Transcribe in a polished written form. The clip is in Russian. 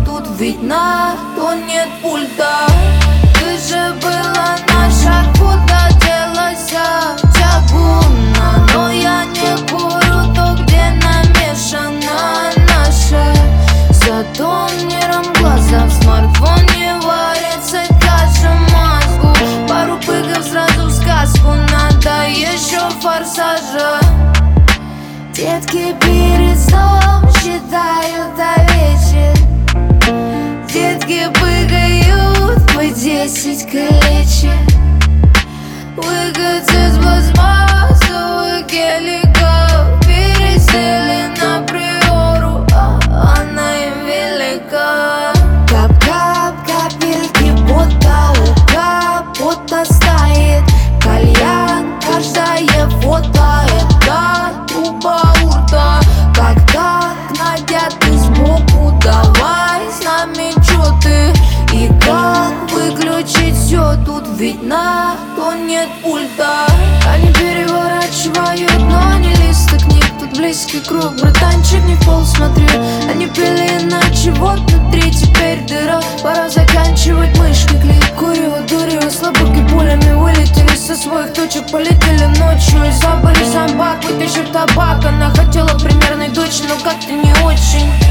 тут ведь на то нет пульта. Ты же была наша, куда делась тягуна. Но я не курю то, где намешана наша. За тонером глаза в смартфоне варится каша мозгу. Пару пыгов сразу в сказку, надо еще форсажа. Детки перед сном считают овечек. Детки пыгают по 10 колечек. Выкатят с пластмассовых геликов. Пересели на приору, она им велика. Кап-кап, капельки пота у капота стоит. Кальян, каждое фото это труба урта. Как так, Надя, ты сбоку, давай с нами чё ты? И как выключить все, тут ведь на то нет пульта. Они переворачивают, но не листы книг. Тут близкий круг, братанчик, не в пол смотри. Они пили иначе, вот внутри теперь дыра. Пора заканчивать мышкой клей. Курю, дурю, слабуки пулями вылетели со своих точек. Полетели ночью и забыли собак. Вытащив табак, она хотела примерной дочь, но как-то не очень.